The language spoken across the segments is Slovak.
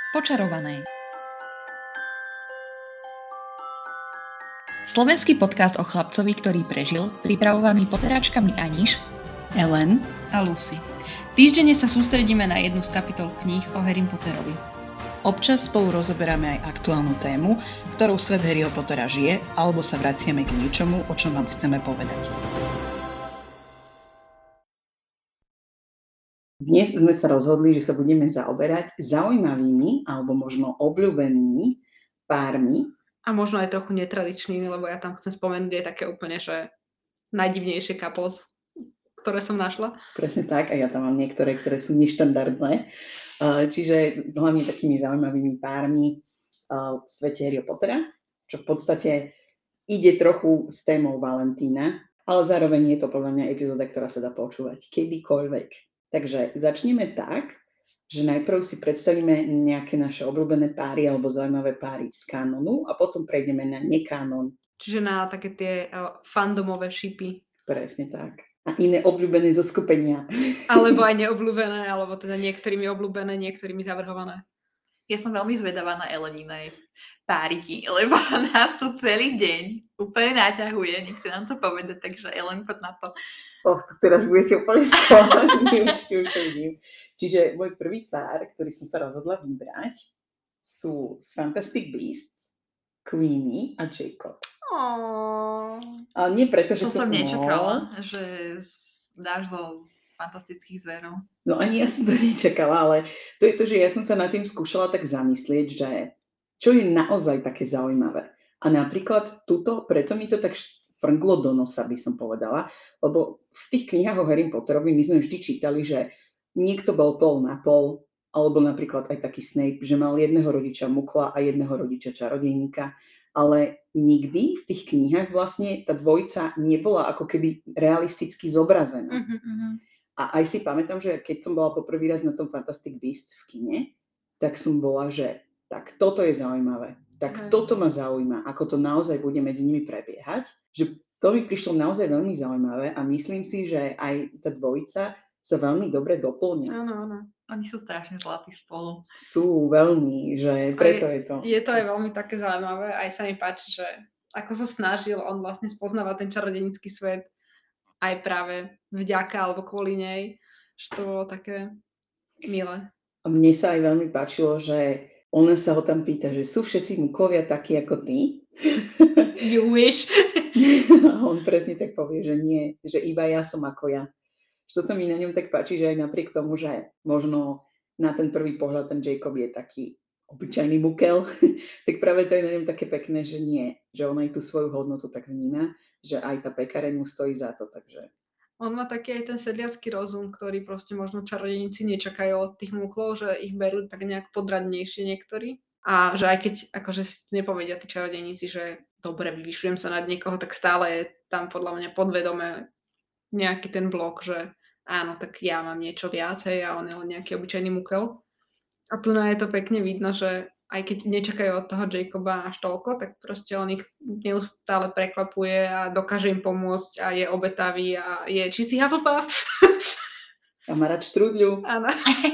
Počarované. Slovenský podcast o chlapcovi, ktorý prežil, pripravovaný poteráčkami Aniš, Ellen a Lucy. Týždenne sa sústredíme na jednu z kapitol kníh o Harrym Potterovi. Občas spolu rozoberáme aj aktuálnu tému, ktorou svet Harryho Pottera žije, alebo sa vraciame k niečomu, o čom vám chceme povedať. Dnes sme sa rozhodli, že sa budeme zaoberať zaujímavými alebo možno obľúbenými pármi. A možno aj trochu netradičnými, lebo ja tam chcem spomenúť aj také úplne, že najdivnejšie couples, ktoré som našla. Presne tak, a ja tam mám niektoré, ktoré sú neštandardné. Čiže hlavne takými zaujímavými pármi v svete Harryho Pottera, čo v podstate ide trochu s témou Valentína, ale zároveň je to podľa mňa epizóda, ktorá sa dá počúvať kedykoľvek. Takže začneme tak, že najprv si predstavíme nejaké naše obľúbené páry alebo zaujímavé páry z kanonu a potom prejdeme na nekánon. Čiže na také tie fandomové šipy. Presne tak. A iné obľúbené zoskupenia. Alebo aj neobľúbené, alebo teda niektorými obľúbené, niektorými zavrhované. Ja som veľmi zvedavá na Eleninej páriky, lebo nás to celý deň úplne naťahuje, nechce nám to povedať, takže Ellen, poď na to. To teraz budete úplne skúšať, už to vidím. Čiže môj prvý pár, ktorý som sa rozhodla vybrať, sú z Fantastic Beasts, Queenie a Jacob. Ale nie preto, že to som nečakala, že dáš z fantastických zverov. No ani ja som to nečakala, ale to je to, že ja som sa nad tým skúšala tak zamyslieť, že čo je naozaj také zaujímavé. A napríklad preto mi to tak frnglo do nosa, by som povedala, lebo v tých knihách o Harrym Potterovi my sme vždy čítali, že niekto bol pol na pol, alebo napríklad aj taký Snape, že mal jedného rodiča mukla a jedného rodiča čarodejníka, ale nikdy v tých knihách vlastne tá dvojica nebola ako keby realisticky zobrazená. A aj si pamätám, že keď som bola poprvý raz na tom Fantastic Beasts v kine, tak som bola, že tak toto je zaujímavé. Tak toto ma zaujíma, ako to naozaj bude medzi nimi prebiehať. Že to mi prišlo naozaj veľmi zaujímavé a myslím si, že aj tá dvojica sa veľmi dobre doplňa. Áno. Oni sú strašne zlatí spolu. Sú veľmi, že preto je to. Je to aj veľmi také zaujímavé. Aj sa mi páči, že ako sa snažil on vlastne spoznávať ten čarodejnícky svet aj práve vďaka alebo kvôli nej, že to bolo také milé. A mne sa aj veľmi páčilo, že ona sa ho tam pýta, že sú všetci mukovia takí ako ty? You wish. A on presne tak povie, že nie, že iba ja som ako ja. Čo sa mi na ňom tak páči, že aj napriek tomu, že možno na ten prvý pohľad ten Jacob je taký obyčajný mukel, tak práve to je na ňom také pekné, že nie, že on aj tú svoju hodnotu tak vníma, že aj tá pekareň mu stojí za to, takže... On má taký aj ten sedliacky rozum, ktorý proste možno čarodejníci nečakajú od tých muchlov, že ich berú tak nejak podradnejšie niektorí. A že aj keď akože si nepovedia tí čarodejníci, že dobre, vyvyšujem sa nad niekoho, tak stále je tam podľa mňa podvedome nejaký ten blok, že áno, tak ja mám niečo viacej a on je len nejaký obyčajný mukel. A tu je to pekne vidno, že aj keď nečakajú od toho Jacoba až toľko, tak proste on ich neustále prekvapuje a dokáže im pomôcť a je obetavý a je čistý Hufflepuff. A má rád štrúdľu. Áno.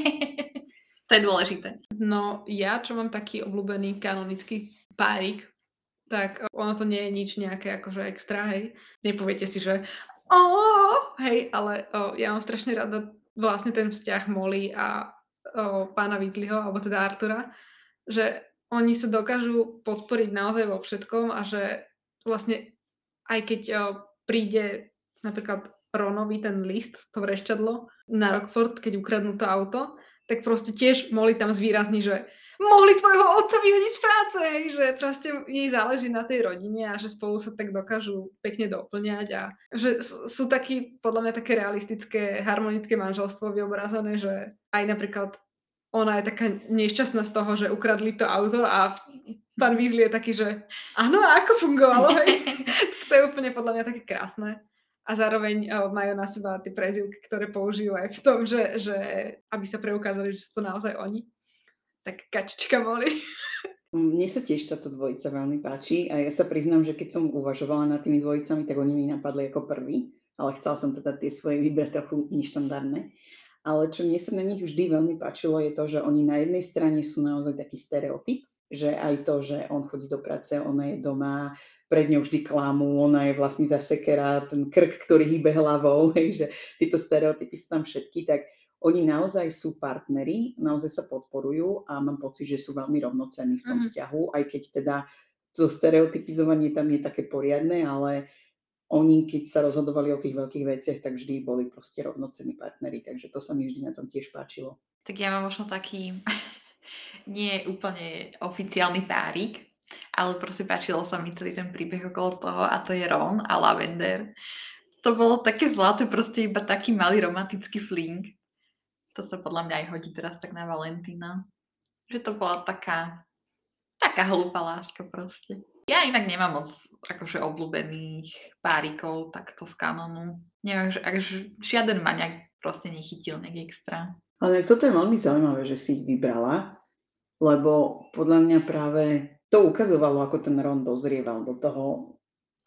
To je dôležité. No ja, čo mám taký obľúbený kanonický párik, tak ono to nie je nič nejaké akože extra, hej. Nepoviete si, že hej, ale ja mám strašne rada vlastne ten vzťah Molly a pána Weasleyho, alebo teda Artura, že oni sa dokážu podporiť naozaj vo všetkom a že vlastne aj keď príde napríklad Ronovi ten list, to vrešťadlo na Rockford, keď ukradnú to auto, tak proste tiež Molly tam zvýrazní, že mohli tvojho otca vyhodiť z práce, hej, že proste jej záleží na tej rodine a že spolu sa tak dokážu pekne doplňať a že sú takí, podľa mňa také realistické, harmonické manželstvo vyobrazené, že aj napríklad ona je taká nešťastná z toho, že ukradli to auto a pán Weasley je taký, že áno, a ako fungovalo, hej? To je úplne podľa mňa také krásne. A zároveň majú na seba tie prezývky, ktoré použijú aj v tom, že aby sa preukázali, že sú to naozaj oni. Tak kačička Molly. Mne sa tiež táto dvojica veľmi páči a ja sa priznám, že keď som uvažovala nad tými dvojicami, tak oni mi napadli ako prvý, ale chcela som teda tie svoje vybrať trochu neštandardné. Ale čo mne sa na nich vždy veľmi páčilo, je to, že oni na jednej strane sú naozaj taký stereotyp, že aj to, že on chodí do práce, ona je doma, pred ňou vždy klamu, ona je vlastne tá sekera, ten krk, ktorý hýbe hlavou, hej, že tieto stereotypy sú tam všetky, tak oni naozaj sú partneri, naozaj sa podporujú a mám pocit, že sú veľmi rovnocenní v tom vzťahu, aj keď teda to stereotypizovanie tam je také poriadne, ale oni, keď sa rozhodovali o tých veľkých veciach, tak vždy boli proste rovnocenní partneri, takže to sa mi vždy na tom tiež páčilo. Tak ja mám možno taký nie úplne oficiálny párik, ale proste páčilo sa mi celý ten príbeh okolo toho a to je Ron a Lavender. To bolo také zlaté, proste iba taký malý romantický fling. To sa podľa mňa aj hodí teraz tak na Valentína. Že to bola taká hlúpa láska proste. Ja inak nemám moc akože obľúbených párikov takto z kanonu. Neviem, že žiaden ma nejak proste nechytil nejak extra. Ale toto je veľmi zaujímavé, že si ich vybrala, lebo podľa mňa práve to ukazovalo, ako ten Ron dozrieval do toho,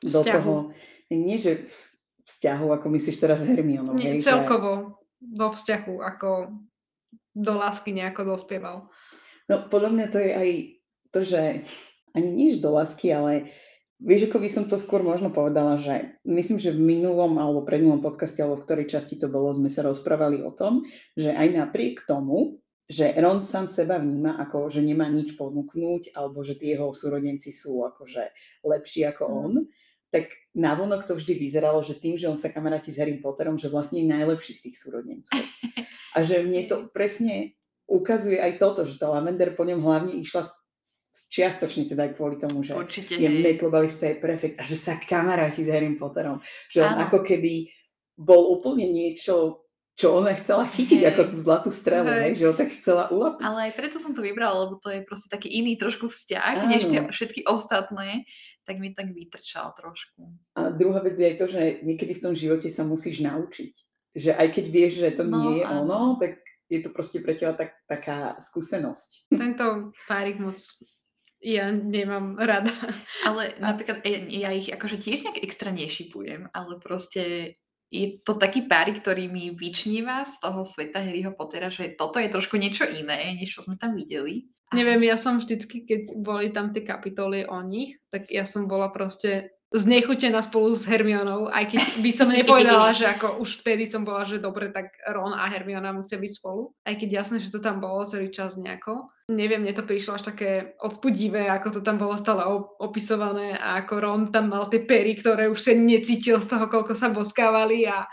nie že vzťahu, ako myslíš teraz Hermionou. Nie, celkovo do vzťahu, ako do lásky nejako dospieval. No podľa mňa to je aj to, že ani nie do lásky, ale vieš, ako by som to skôr možno povedala, že myslím, že v minulom alebo predminulom podcaste, alebo v ktorej časti to bolo, sme sa rozprávali o tom, že aj napriek tomu, že Ron sám seba vníma ako, že nemá nič ponúknuť, alebo že tí jeho súrodenci sú akože lepší ako on, tak navonok to vždy vyzeralo, že tým, že on sa kamaráti s Harrym Potterom, že vlastne je najlepší z tých súrodencov. A že mne to presne ukazuje aj toto, že tá Lavender po ňom hlavne išla čiastočne teda aj kvôli tomu, že Určite, je hej. metlobalista, je prefekt a že sa kamaráti s Harrym Potterom. Že on Áno. ako keby bol úplne niečo, čo ona chcela chytiť, Hej. ako tú zlatú strelu, Hej. že ho tak chcela ulapiť. Ale aj preto som to vybrala, lebo to je proste taký iný trošku vzťah, Áno. než tie všetky ostatné, tak mi tak vytrčal trošku. A druhá vec je aj to, že niekedy v tom živote sa musíš naučiť. Že aj keď vieš, že to nie je ono, tak je to proste pre teba taká skúsenosť. Tento párik moc ja nemám rada. Ale napríklad ja ich akože tiež nejak extra nešipujem, ale proste je to taký párik, ktorý mi vyčníva z toho sveta Harryho Pottera, že toto je trošku niečo iné, než čo sme tam videli. Neviem, ja som vždycky, keď boli tam tie kapitoly o nich, tak ja som bola proste znechutená spolu s Hermionou, aj keď by som nepovedala, že ako už vtedy som bola, že dobre, tak Ron a Hermiona musia byť spolu. Aj keď jasné, že to tam bolo celý čas nejako. Neviem, mne to prišlo až také odpudivé, ako to tam bolo stále opisované a ako Ron tam mal tie pery, ktoré už sa necítil z toho, koľko sa boskávali a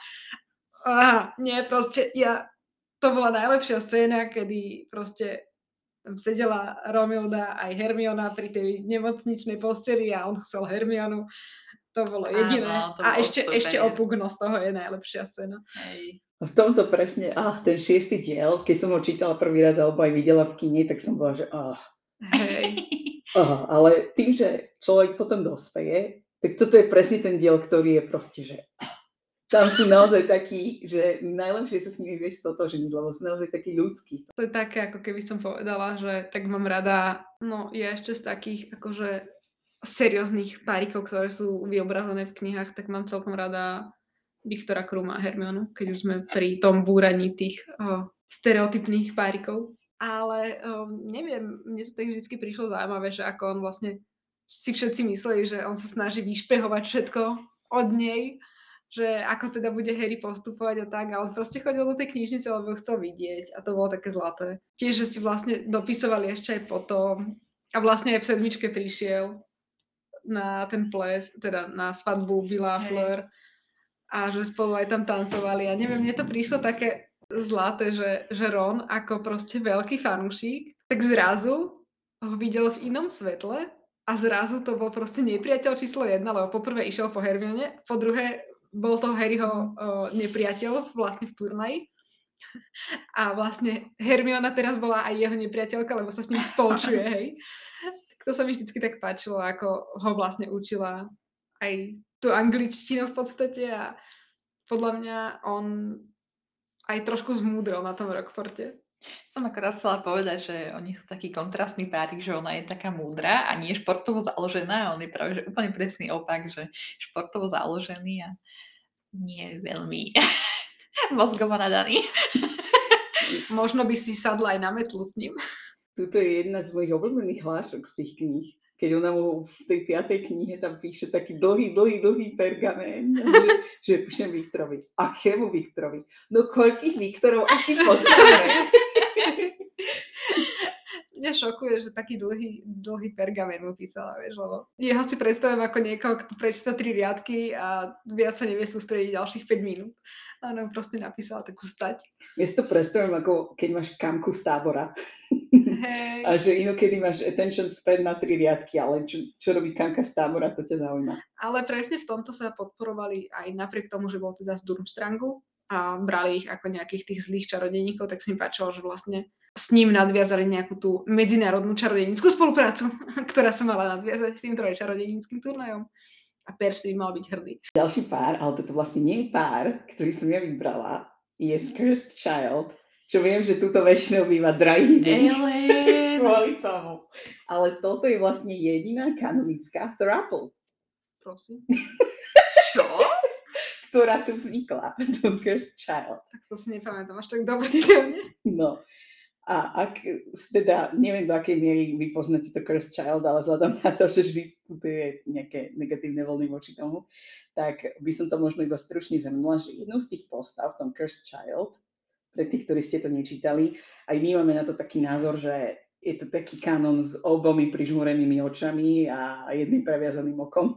nie, proste to bola najlepšia scéna, kedy proste tam sedela Romilda aj Hermiona pri tej nemocničnej posteli a on chcel Hermionu. To bolo jediné. Áno, to A bolo ešte super. Opugno z toho je najlepšia scéna. Hej. V tomto presne, ten 6. diel, keď som ho čítala prvý raz alebo aj videla v kine, tak som bola, že Hej. ale tým, že človek potom dospeje, tak toto je presne ten diel, ktorý je proste, že tam sú naozaj takí, že najlepšie sa s nimi vieš stotožniť, lebo sú naozaj takí ľudskí. To je také, ako keby som povedala, že tak mám rada, no ja ešte z takých akože serióznych párikov, ktoré sú vyobrazené v knihách, tak mám celkom rada Viktora Kruma a Hermionu, keď už sme pri tom búraní tých stereotypných párikov. Ale neviem, mne to tak vždycky prišlo zaujímavé, že ako on vlastne si všetci mysleli, že on sa snaží vyšpehovať všetko od nej, že ako teda bude Harry postupovať a tak, ale proste chodil do tej knižnice, lebo ho chcel vidieť a to bolo také zlaté. Tiež, že si vlastne dopisovali ešte aj potom a vlastne aj v 7. prišiel na ten ples, teda na svadbu Billa Fleur a že spolu aj tam tancovali a neviem, mne to prišlo také zlaté, že Ron ako proste veľký fanúšik, tak zrazu ho videl v inom svetle a zrazu to bol proste nepriateľ číslo 1, lebo poprvé išiel po Hermione, po druhé bol to Harryho nepriateľ vlastne v turnaji. A vlastne Hermiona teraz bola aj jeho nepriateľka, lebo sa s ním spolčuje, hej. Tak to sa mi vždycky tak páčilo, ako ho vlastne učila aj tú angličtinu v podstate a podľa mňa on aj trošku zmúdrel na tom Rockforte. Som akorát chcela povedať, že oni sú taký kontrastný párik, že ona je taká múdra a nie športovo založená a on je práve že úplne presný opak, že športovo založený a nie veľmi mozgovo nadaný. Možno by si sadla aj na metlu s ním. Tuto je jedna z mojich obľúbených hlášok z tých kníh. Keď ona mu v tej 5. knihe tam píše taký dlhý pergamén, že píšem Viktorovi. Akému Viktorovi? No koľkých Viktorov asi poznáme? Mňa šokuje, že taký dlhý pergamén mu písala, vieš, lebo jeho si predstavujem ako niekoho, kto prečíta 3 riadky a viac sa nevie sústrediť ďalších 5 minút. A ona proste napísala takú stať. Ja si to predstavujem ako keď máš kamku z tábora. Hej. A že inokedy máš attention span na 3 riadky, ale čo robí kamka z tábora, to ťa zaujíma. Ale presne v tomto sa podporovali aj napriek tomu, že bol teda z Durmstrangu a brali ich ako nejakých tých zlých čarodejníkov, tak sa mi páčilo, že vlastne s ním nadviazali nejakú tú medzinárodnú čarodejnícku spoluprácu, ktorá sa mala nadviazať tým trojčarodejníckym turnajom. A Percy mal byť hrdý. Ďalší pár, ale toto vlastne nie je pár, ktorý som ja vybrala, je Cursed Child, čo viem, že tuto väčšinou býva drahý kvôli tomu. Ale toto je vlastne jediná kanonická throuple. Prosím. Čo? Ktorá tu vznikla, som Cursed Child. Tak to si nepamätám až tak dobre. No. A teda neviem, do akej miery vy poznáte to Cursed Child, ale vzhľadom na to, že vždy tu je nejaké negatívne vlny voči tomu, tak by som to možno iba stručne zhrnula, že jednou z tých postav v tom Cursed Child, pre tých, ktorí ste to nečítali, aj my máme na to taký názor, že je to taký kanon s obomi prižmúrenými očami a jedným previazaným okom.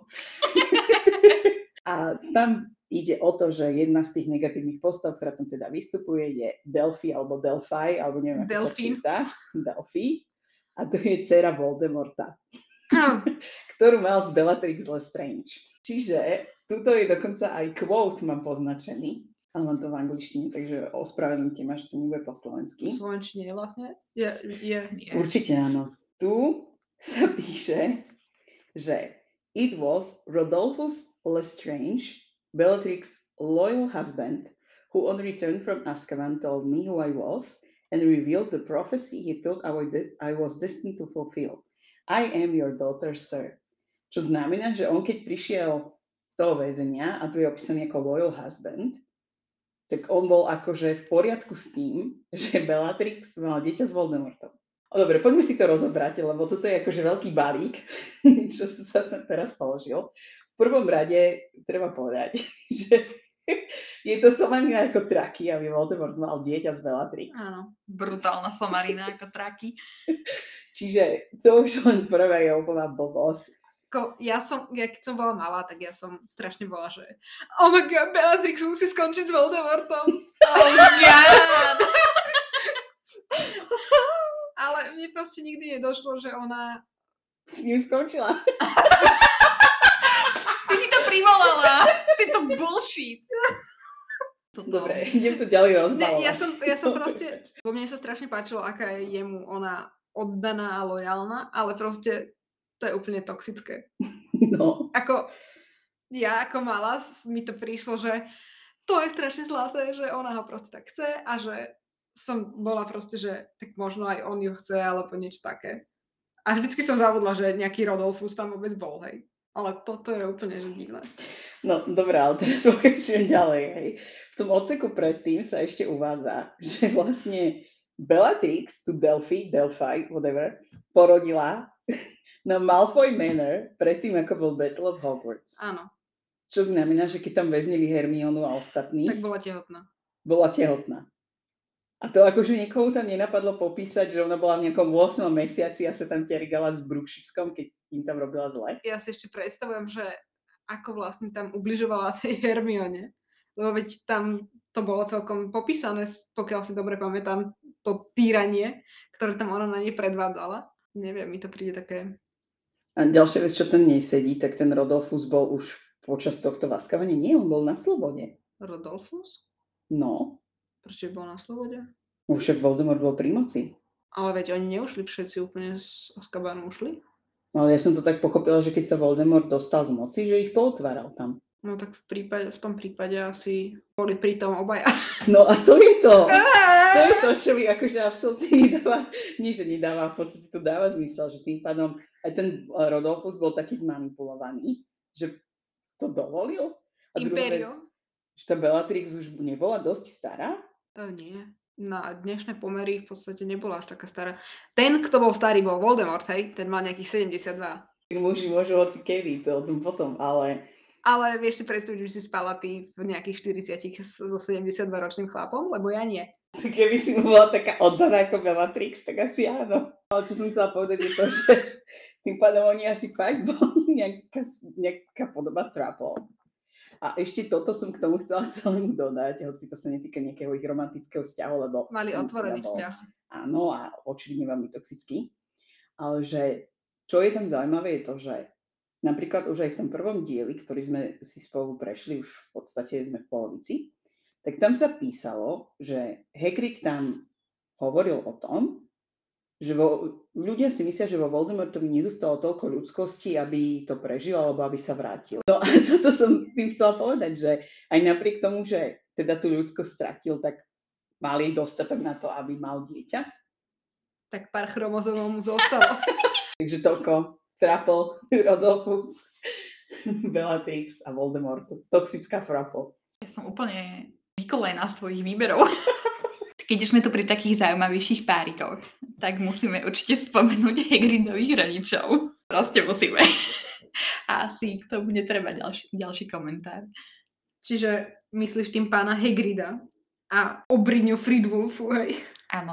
A tam ide o to, že jedna z tých negatívnych postav, ktorá tam teda vystupuje, je Delphi alebo Delphi, alebo neviem, ako sa číta. Delphi. A to je dcéra Voldemorta, ktorú mal z Bellatrix Lestrange. Čiže tuto je dokonca aj quote mám poznačený, ale mám to v angličtine, takže ospravedlňte ma, že to nebude po slovensky. V slovenčine je vlastne? Je. Určite áno. Tu sa píše, že it was Rodolphus Lestrange, Bellatrix's loyal husband, who on return from Azkaban told me who I was and revealed the prophecy he thought I was destined to fulfill. I am your daughter, sir. Čo znamená, že on keď prišiel z toho väzenia, a tu je opísaný ako loyal husband, tak on bol akože v poriadku s tým, že Bellatrix mala dieťa s Voldemortom. Dobre, poďme si to rozobrať, lebo toto je akože veľký balík, čo sa teraz položil. V prvom rade treba povedať, že je to somarina ako traky, aby Voldemort mal dieťa z Bellatrix. Áno, brutálna somarina ako traky. Čiže to už len prvé je úplná blbosť. Keď som bola malá, tak ja som strašne bola, že oh my god, Bellatrix musí skončiť s Voldemortom. Oh god! Ale mne proste nikdy nedošlo, že ona S ním skončila. Ty si to privolala! Ty to bullshit! Dobre, idem to ďalej rozbalovať. Ja som proste, vo mne sa strašne páčilo, aká je jemu ona oddaná a lojálna, ale proste to je úplne toxické. No. Ja ako mala, mi to prišlo, že to je strašne zlaté, že ona ho proste tak chce a že som bola proste, že tak možno aj on ju chce, alebo niečo také. A vždycky som zabudla, že nejaký Rodolfus tam vôbec bol, hej. Ale toto je úplne že divné. No, dobré, ale teraz pokračujem ďalej, hej. V tom odseku predtým sa ešte uvádza, že vlastne Bellatrix, tu Delphi, whatever, porodila na Malfoy Manor predtým, ako bol Battle of Hogwarts. Áno. Čo znamená, že keď tam väznili Hermionu a ostatných, Tak bola tehotná. Bola tehotná. A to akože niekomu tam nenapadlo popísať, že ona bola v nejakom 8. mesiaci a sa tam ťarigala s Brúkšiskom, keď im tam robila zle. Ja si ešte predstavujem, že ako vlastne tam ubližovala tej Hermione. Lebo veď tam to bolo celkom popísané, pokiaľ si dobre pamätám, to týranie, ktoré tam ona na nej predvádzala. Neviem, mi to príde také... A ďalšia vec, čo tam nesedí, tak ten Rodolfus bol už počas tohto v Azkabane. Nie, on bol na slobode. Rodolfus? No. Prečo bol na slobode? Už však Voldemort bol pri moci. Ale veď oni neušli všetci úplne z Azkabanu, ušli? Ale ja som to tak pochopila, že keď sa Voldemort dostal k moci, že ich pootváral tam. No tak v tom prípade asi boli pri tom obaja. No a to je to. To je to, čo mi akože absolútne nedáva, nie že nedáva, v podstate to dáva zmysel, že tým pádom aj ten Rodolfus bol taký zmanipulovaný, že to dovolil. A druhá vec, že tá Bellatrix už nebola dosť stará? Nie. na dnešné pomery v podstate nebola až taká stará. Ten, kto bol starý, bol Voldemort, hej? Ten mal nejakých 72. Muži môžu hoci kedy, to o tom potom, ale Ale vieš si predstaviť, že si spala ty v nejakých 40 so 72-ročným chlapom? Lebo ja nie. keby si bola taká oddaná ako Bellatrix, tak asi áno. Ale čo som chcela povedať je to, že tým pádom oni asi fakt boli nejaká podoba Trapple. A ešte toto som k tomu chcela celému dodať, hoci to sa netýka nejakého ich romantického vzťahu, lebo Mali otvorený bol, vzťah. áno, a očividne veľmi toxický. Ale že čo je tam zaujímavé je to, že napríklad už aj v tom prvom dieli, ktorý sme si spolu prešli, už v podstate sme v polovici, tak tam sa písalo, že Hagrid tam hovoril o tom, že ľudia si myslia, že vo Voldemortovi nezostalo toľko ľudskosti, aby to prežil alebo aby sa vrátil. No a toto som tým chcela povedať, že aj napriek tomu, že teda tú ľudskosť stratil, tak mali dostatok na to, aby mal dieťa. Tak pár chromozomov mu zostalo. Takže toľko Trapple, Rodolphus, Bellatrix a Voldemort. Toxická Trapple. Ja som úplne vykolená z tvojich výberov. Keď už sme tu pri takých zaujímavejších párikoch, tak musíme určite spomenúť Hagridových rodičov. Proste musíme. A asi k tomu netreba ďalší komentár. Čiže myslíš tým pána Hagrida a Obriňu Fridwulfu, hej? Áno.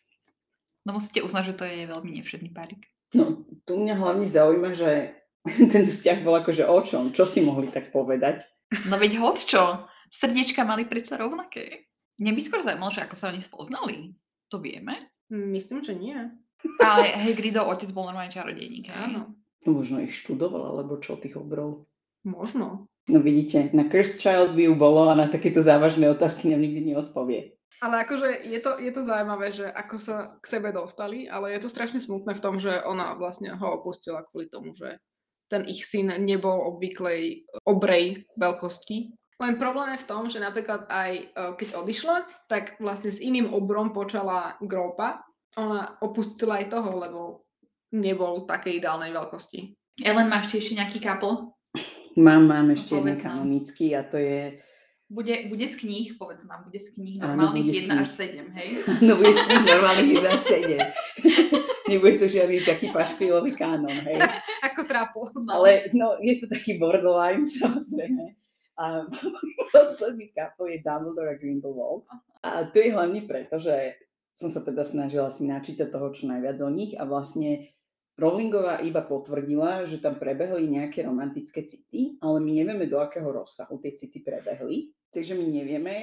No musíte uznať, že to je veľmi nevšedný párik. No, tu mňa hlavne zaujíma, že ten vzťah bol akože o čom? Čo si mohli tak povedať? No veď hocčo, srdiečka mali predsa rovnaké. Mne by skôr zaujímalo, že ako sa oni spoznali. To vieme. Myslím, že nie. Ale Hagridov otec bol normálne čarodejník. Áno. No, možno ich študoval, alebo čo tých obrov. Možno. No vidíte, na Cursed Child by ju bolo a na takéto závažné otázky nám nikdy neodpovie. Ale akože je to zaujímavé, že ako sa k sebe dostali, ale je to strašne smutné v tom, že ona vlastne ho opustila kvôli tomu, že ten ich syn nebol obvyklej obrej veľkosti. Len problém je v tom, že napríklad aj keď odišla, tak vlastne s iným obrom počala Gropa. Ona opustila aj toho, lebo nebol takej ideálnej veľkosti. Ellen, máš ešte nejaký couple? Mám ešte jeden Povedz nám. kanonický a to je... Bude z kníh, povedz nám, bude z kníh Áno, bude z normálnych 1 až kníh. 7, hej? No bude z tých normálnych 1 až 7. Nebude to žiadny taký paškvilový kánon, hej. Ako Trapple. No. Ale no, je to taký borderline, samozrejme. A posledný couple je Dumbledore a Grindelwald. A to je hlavne preto, že som sa teda snažila si načítať toho čo najviac o nich a vlastne Rowlingová iba potvrdila, že tam prebehli nejaké romantické city, ale my nevieme, do akého rozsahu tie city prebehli. Takže my nevieme,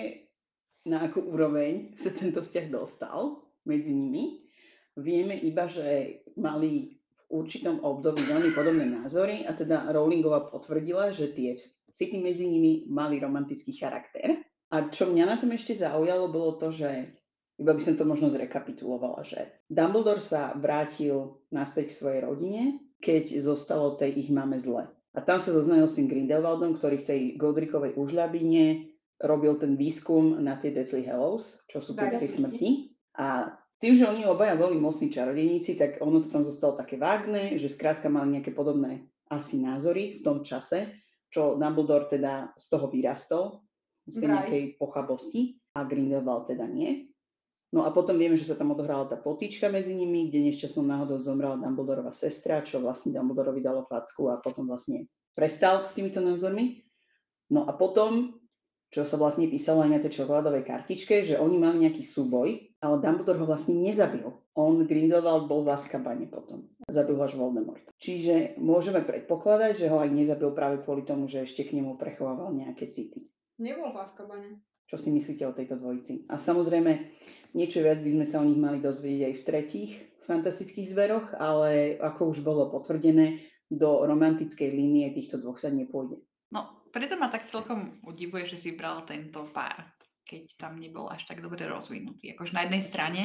na akú úroveň sa tento vzťah dostal medzi nimi. Vieme iba, že mali v určitom období veľmi podobné názory a teda Rowlingová potvrdila, že tie city medzi nimi mali romantický charakter. A čo mňa na tom ešte zaujalo, bolo to, že iba by som to možno zrekapitulovala, že Dumbledore sa vrátil naspäť k svojej rodine, keď zostalo tej ich mame zle. A tam sa zoznamil s tým Grindelwaldom, ktorý v tej Godricovej užľabine robil ten výskum na tie Deathly Hallows, čo sú tie dary smrti. A tým, že oni obaja boli mocní čarodejníci, tak ono to tam zostalo také vágne, že skrátka mali nejaké podobné asi názory v tom čase, čo Dumbledore teda z toho vyrastol, z tej nejakej pochabosti a Grindelwald teda nie. No a potom vieme, že sa tam odohrala tá potýčka medzi nimi, kde nešťastnou náhodou zomrela Dumbledorova sestra, čo vlastne Dumbledorovi dalo facku a potom vlastne prestal s týmito názormi. No a potom, čo sa vlastne písalo aj na tej čokoládovej kartičke, že oni mali nejaký súboj, ale Dumbledore ho vlastne nezabil. On, Grindelwald, bol v Azkabane potom. Zabil ho až Voldemort. Čiže môžeme predpokladať, že ho aj nezabil práve kvôli tomu, že ešte k nemu prechovával nejaké city. Nebol v Azkabane. Čo si myslíte o tejto dvojici? A samozrejme, niečo viac by sme sa o nich mali dozvedieť aj v tretích fantastických zveroch, ale ako už bolo potvrdené, do romantickej línie týchto dvoch sa nepôjde. No, preto ma tak celkom udivuje, že si bral tento pár, keď tam nebol až tak dobre rozvinutý. Akože na jednej strane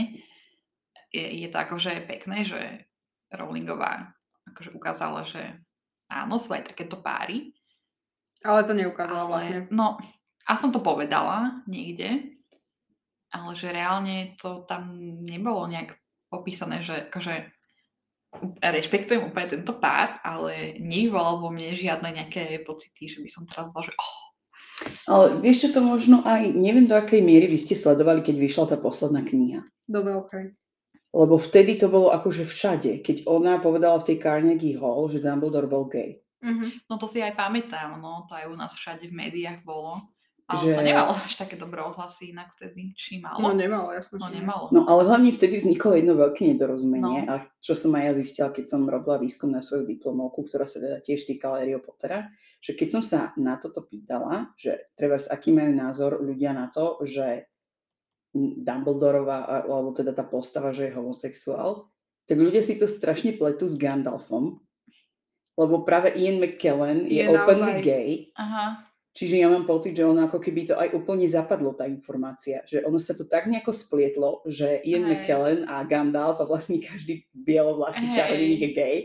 je to akože pekné, že Rowlingová akože ukázala, že áno, sú aj takéto páry. Ale to neukázala vlastne. No, a som to povedala niekde, ale že reálne to tam nebolo nejak popísané, že akože rešpektujem úplne tento pár, ale nevyvolal vo mne žiadne nejaké pocity, že by som teraz bola, že Ale vieš čo, to možno aj, neviem do akej miery vy ste sledovali, keď vyšla tá posledná kniha. Do veľkej. Lebo vtedy to bolo akože všade, keď ona povedala v tej Carnegie Hall, že Dumbledore bol gay. No to si aj pamätám, no to aj u nás všade v médiách bolo. Ale Že... to nemalo až také dobré ohlasy inak vtedy, či malo? No nemalo, jasno, No že nemalo. No ale hlavne vtedy vzniklo jedno veľké nedorozumenie, No. a čo som aj ja zistila, keď som robila výskum na svoju diplomovku, ktorá sa teda tiež týkala Harryho Pottera, že keď som sa na toto pýtala, že trebárs aký majú názor ľudia na to, že Dumbledorova, alebo teda tá postava, že je homosexuál, tak ľudia si to strašne pletú s Gandalfom, lebo práve Ian McKellen je openly naozaj gay. Aha. Čiže ja mám pocit, že ono ako keby to aj úplne zapadlo, tá informácia. Že ono sa to tak nejako splietlo, že Ian Hej. McKellen a Gandalf a vlastne každý bielovlasý Hej. čarodejník je gay.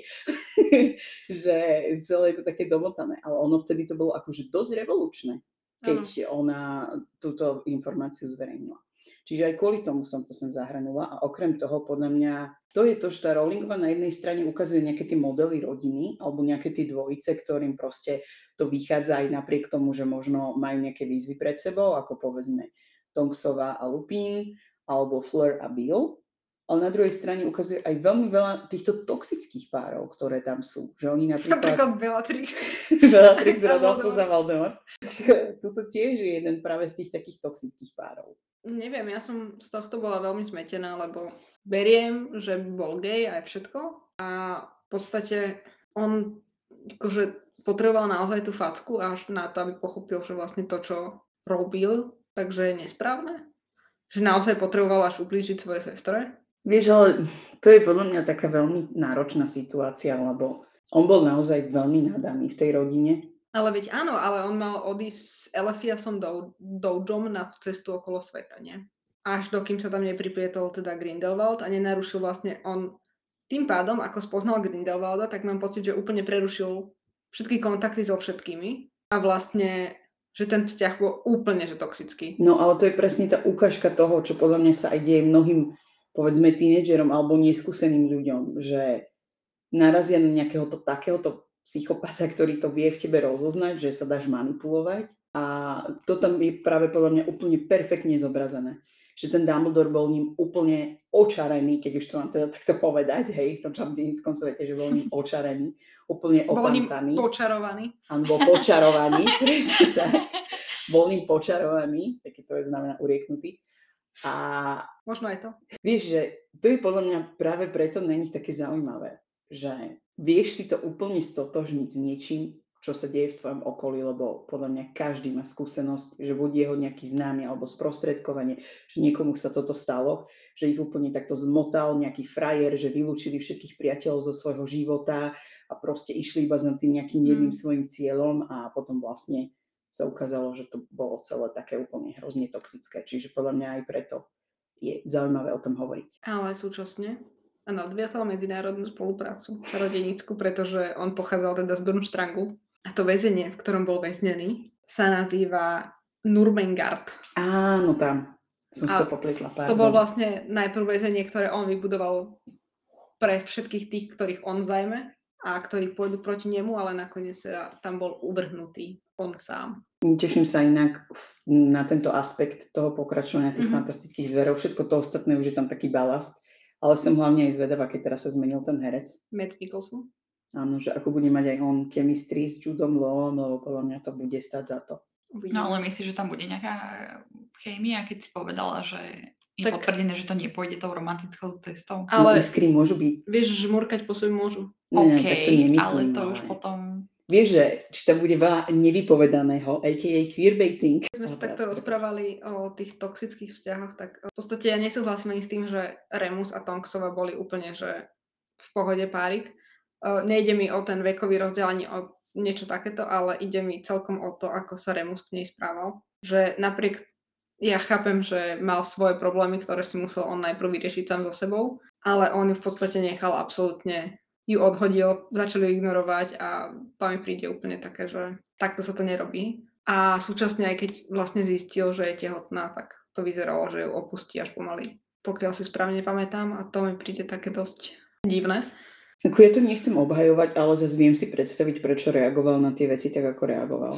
Že celé je to také domotané. Ale ono vtedy to bolo akože dosť revolučné, keď ona túto informáciu zverejnila. Čiže aj kvôli tomu som to sem zahrnula. A okrem toho, podľa mňa, to je to, že tá Rowlingová na jednej strane ukazuje nejaké tie modely rodiny alebo nejaké tie dvojice, ktorým proste to vychádza aj napriek tomu, že možno majú nejaké výzvy pred sebou, ako povedzme Tonksová a Lupin, alebo Fleur a Bill. Ale na druhej strane ukazuje aj veľmi veľa týchto toxických párov, ktoré tam sú. Že oni napríklad Bellatrix. Bellatrix A Rodolfo za Voldemort. Tuto tiež je jeden práve z tých takých toxických párov. Neviem, ja som z tohto bola veľmi zmetená, lebo beriem, že bol gay aj všetko a v podstate on akože potreboval naozaj tú facku až na to, aby pochopil, že vlastne to, čo robil, takže je nesprávne. Že naozaj potreboval až ublížiť svojej sestre. Vieš, ale to je podľa mňa taká veľmi náročná situácia, lebo on bol naozaj veľmi nadaný v tej rodine. Ale veď áno, ale on mal odísť s Elifiasom Dougom na cestu okolo sveta, nie? Až dokým sa tam nepriplietol teda Grindelwald a nenarušil vlastne on tým pádom, ako spoznal Grindelwalda, tak mám pocit, že úplne prerušil všetky kontakty so všetkými a vlastne, že ten vzťah bol úplne že toxický. No ale to je presne tá ukážka toho, čo podľa mňa sa aj deje mnohým, povedzme, tínedžerom alebo neskúseným ľuďom, že narazia na nejakého takéhoto psychopata, ktorý to vie v tebe rozoznať, že sa dáš manipulovať. A to tam je práve podľa mňa úplne perfektne zobrazené. Že ten Dumbledore bol ním úplne očarený, keď už to mám teda takto povedať, hej, v tom čarodejníckom svete, že bol ním očarený, úplne opantaný. Bol ním počarovaný. Áno, bol počarovaný, presne tak. Bol ním počarovaný, také to je znamená urieknutý. A možno aj to. Vieš, že to je podľa mňa práve preto není také zaujímavé, že vieš si to úplne stotožniť s niečím, čo sa deje v tvojom okolí, lebo podľa mňa každý má skúsenosť, že buď jeho nejaký známy alebo sprostredkovanie, že niekomu sa toto stalo, že ich úplne takto zmotal nejaký frajer, že vylúčili všetkých priateľov zo svojho života a proste išli iba za tým nejakým jedným svojim cieľom a potom vlastne sa ukázalo, že to bolo celé také úplne hrozne toxické. Čiže podľa mňa aj preto je zaujímavé o tom hovoriť. Ale súčasne a nadviazal medzinárodnú spoluprácu čarodejnícku, pretože on pochádzal teda z Durmstrangu. A to väzenie, v ktorom bol väznený, sa nazýva Nurmengard. Áno, tam som si to popletla. To bolo vlastne najprv väzenie, ktoré on vybudoval pre všetkých tých, ktorých on zajme a ktorí pôjdu proti nemu, ale nakoniec tam bol uvrhnutý on sám. Teším sa inak na tento aspekt toho pokračovania tých fantastických zverov. Všetko to ostatné už je tam taký balast. Ale som hlavne aj zvedavá, keď teraz sa zmenil ten herec. Mads Mikkelsen. Áno, že ako bude mať aj on chemistry s Judom Lawom, lebo podľa mňa to bude stať za to. No ale myslíš, že tam bude nejaká chémia, keď si povedala, že je potvrdené, že to nepôjde tou romantickou cestou? Ale iskry môžu byť. Vieš, žmurkať po svojom môžu. Ne, tak to nemyslím. Ale to už potom... Vieš, že či tam bude veľa nevypovedaného, a.k.a. queerbaiting. Keď sme sa takto rozprávali o tých toxických vzťahoch, tak v podstate ja nesúhlasím ani s tým, že Remus a Tonksova boli úplne že v pohode párik. Nejde mi o ten vekový rozdiel ani o niečo takéto, ale ide mi celkom o to, ako sa Remus k nej správal. Že napriek, ja chápem, že mal svoje problémy, ktoré si musel on najprv vyriešiť sám so sebou, ale on ju v podstate nechal absolútne, ju odhodil, začali ju ignorovať a to mi príde úplne také, že takto sa to nerobí. A súčasne aj keď vlastne zistil, že je tehotná, tak to vyzeralo, že ju opustí až pomaly, pokiaľ si správne pamätám, a to mi príde také dosť divné. Ja to nechcem obhajovať, ale zase viem si predstaviť, prečo reagoval na tie veci tak, ako reagoval.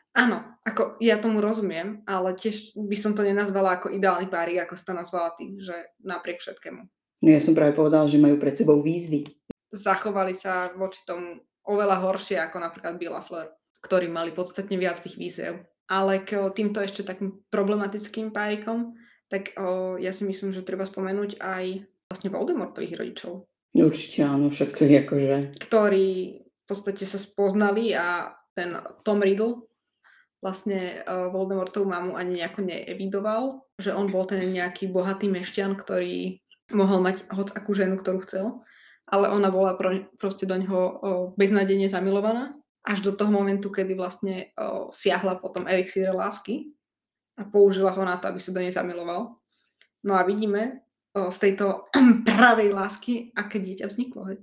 Áno, ako ja tomu rozumiem, ale tiež by som to nenazvala ako ideálny párik, ako si to nazvala ty, že napriek všetkému. No ja som práve povedala, že majú pred sebou výzvy. Zachovali sa voči tomu oveľa horšie ako napríklad Bill a Fleur, ktorí mali podstatne viac tých výziev. Ale k týmto ešte takým problematickým párikom, tak ja si myslím, že treba spomenúť aj vlastne Voldemortových rodičov. Určite áno, však to je akože... Ktorí v podstate sa spoznali a ten Tom Riddle vlastne Voldemortovú mamu ani nejako neevidoval, že on bol ten nejaký bohatý mešťan, ktorý mohol mať hocakú ženu, ktorú chcel, ale ona bola proste do neho beznádejne zamilovaná, až do toho momentu, kedy vlastne siahla potom elixíre lásky a použila ho na to, aby sa do nej zamiloval. No a vidíme z tejto pravej lásky, aké dieťa vzniklo. Hej.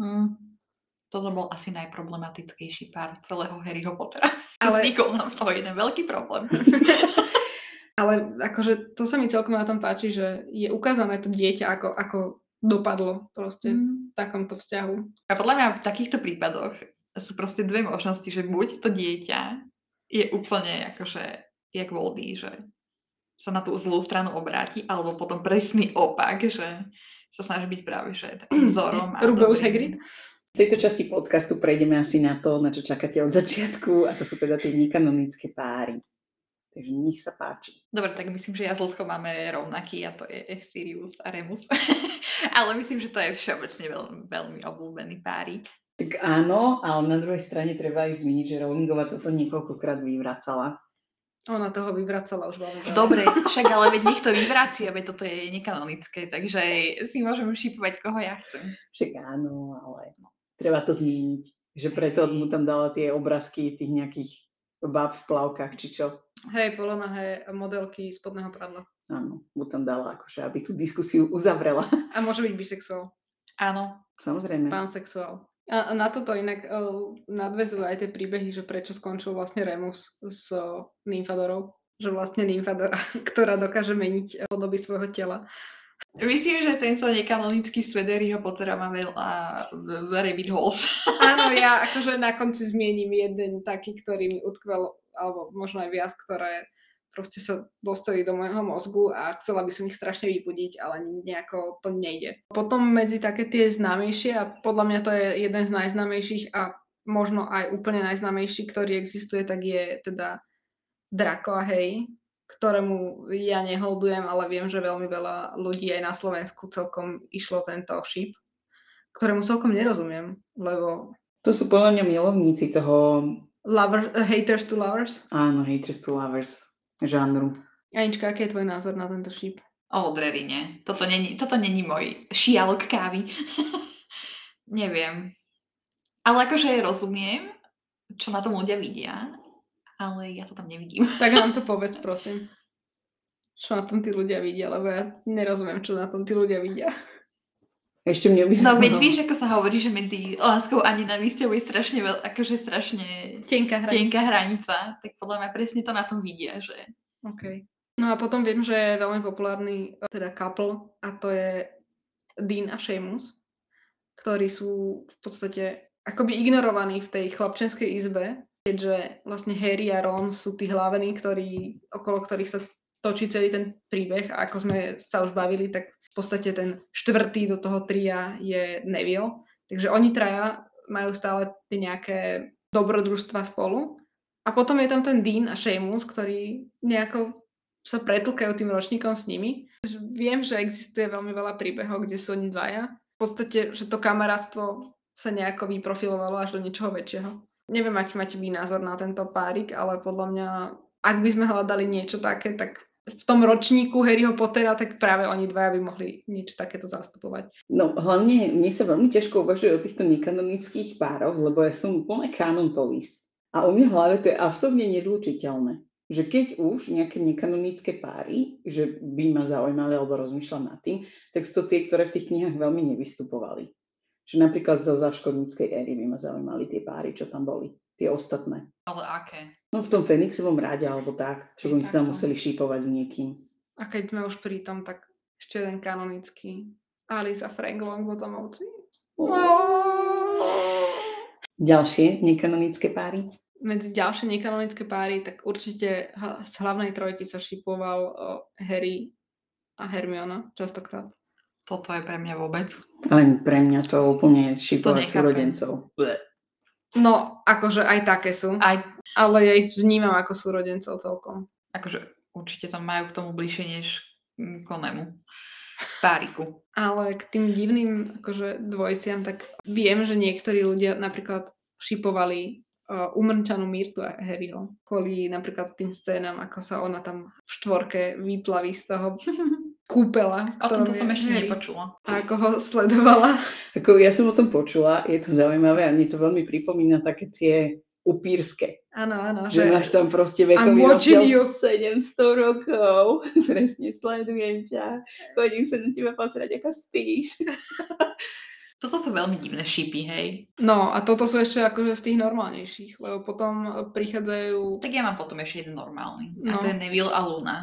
Toto bol asi najproblematickejší pár celého Harryho Pottera. Ale- Vznikol nám z toho jeden veľký problém. Ale akože to sa mi celkom na tom páči, že je ukázané to dieťa, ako dopadlo proste v takomto vzťahu. A podľa mňa v takýchto prípadoch sú proste dve možnosti, že buď to dieťa je úplne akože jak Voldy, že sa na tú zlú stranu obráti, alebo potom presný opak, že sa snaží byť práve že takým vzorom. Rubeus Hagrid. V tejto časti podcastu prejdeme asi na to, na čo čakáte od začiatku, a to sú teda tie nekanonické páry. Takže nech sa páči. Dobre, tak myslím, že ja s Lskou máme rovnaký a to je Sirius a Remus. Ale myslím, že to je všeobecne veľmi obľúbený párik. Tak áno, ale na druhej strane treba aj zmieniť, že Rowlingová toto niekoľkokrát vyvracala. Ona toho vyvracala už veľmi veľa. Dobre, však ale veď nech to vyvracia, veď toto je nekanonické, takže si môžem šipovať, koho ja chcem. Však áno, ale treba to zmieniť. Že preto mu tam dala tie obrázky tých nejakých báb v plavkách, či čo. Hej, polonohé modelky spodného pradla. Áno, mu tam dala akože, aby tú diskusiu uzavrela. A môže byť bisexuál, Áno. Samozrejme. pansexuál. A na toto inak nadväzujú aj tie príbehy, že prečo skončil vlastne Remus s Nymfadorou. Že vlastne Nymfadora, ktorá dokáže meniť podoby svojho tela. Myslím, že tento nekanonický svet Harryho Pottera má veľa rabbit holes. Áno, ja akože na konci zmiením jeden taký, ktorý mi utkvel, alebo možno aj viac, ktoré proste sa dostali do môjho mozgu a chcela by som ich strašne vybudiť, ale nejako to nejde. Potom medzi také tie známejšie, a podľa mňa to je jeden z najznámejších a možno aj úplne najznámejší, ktorý existuje, tak je teda Draco a Harry, ktorému ja neholdujem, ale viem, že veľmi veľa ľudí aj na Slovensku celkom išlo tento šíp, ktorému celkom nerozumiem, lebo To sú podľa mňa milovníci toho, haters to lovers. áno, haters to lovers žánru. Anička, aký je tvoj názor na tento šíp? Drery, nie. Toto není môj šialok kávy. Neviem. Ale akože rozumiem, čo na tom ľudia vidia, ale ja to tam nevidím. Tak nám to povedz, prosím. Čo na tom tí ľudia vidia, lebo ja nerozumiem, čo na tom tí ľudia vidia. Ešte mne by No veď vieš, ako sa hovorí, že medzi láskou a nenávisťou je strašne strašne Tenká hranica, tak podľa mňa presne to na tom vidia, že... OK. No a potom viem, že je veľmi populárny teda couple a to je Dean a Seamus, ktorí sú v podstate akoby ignorovaní v tej chlapčenskej izbe, keďže vlastne Harry a Ron sú tí hlavní, okolo ktorých sa točí celý ten príbeh a ako sme sa už bavili, tak v podstate ten štvrtý do toho tria je Neville. Takže oni traja majú stále tie nejaké dobrodružstva spolu. A potom je tam ten Dean a Seamus, ktorí nejako sa pretlkajú tým ročníkom s nimi. Viem, že existuje veľmi veľa príbehov, kde sú oni dvaja. V podstate, že to kamarátstvo sa nejako vyprofilovalo až do niečoho väčšieho. Neviem, aký máte vy názor na tento párik, ale podľa mňa, ak by sme hľadali niečo také, tak v tom ročníku Harryho Pottera, tak práve oni dvaja by mohli niečo takéto zastupovať. No hlavne mne sa veľmi ťažko uvažuje o týchto nekanonických pároch, lebo ja som úplne canon police. A u mňa v hlave to je absolútne nezlučiteľné. Že keď už nejaké nekanonické páry, že by ma zaujímali alebo rozmýšľam nad tým, tak sú to tie, ktoré v tých knihách veľmi nevystupovali. Že napríklad zo záškodníckej éry by ma zaujímali tie páry, čo tam boli. Tie ostatné. Ale aké? No v tom Fenixovom ráde alebo tak, čo oni sa tam museli šípovať s niekým. A keď sme už pri tom, tak ešte jeden kanonický. Alice a Frank Longbottomovci. Ďalšie nekanonické páry? medzi ďalšie nekanonické páry, tak určite z hlavnej trojky sa šipoval Harry a Hermiona častokrát. Toto je pre mňa vôbec. Len pre mňa to úplne To šipovať nechápem. súrodencov. No, akože aj také sú. Aj, Ale ja ich vnímam ako súrodencov celkom. akože určite to majú k tomu bližšie než k onému páriku. Ale k tým divným akože dvojiciam, tak viem, že niektorí ľudia napríklad šipovali umrčanú Myrtu a Harryho. Kvôli napríklad tým scénam, ako sa ona tam v štvorke vyplaví z toho kúpela. O tomto som je ešte Harry. nepočula. A ako ho sledovala. Ako ja som o tom počula, je to zaujímavé a mne to veľmi pripomína také tie upírske. Áno, áno. Že máš tam proste I'm vekový watching rozdiel you. 700 rokov. Presne, sledujem ťa. Chodím sa na teba pozerať, ako spíš. Toto sú veľmi divné šipy, hej. No a toto sú ešte akože z tých normálnejších, lebo potom prichádzajú... Tak ja mám potom ešte jeden normálny. A No. to je Neville a Luna.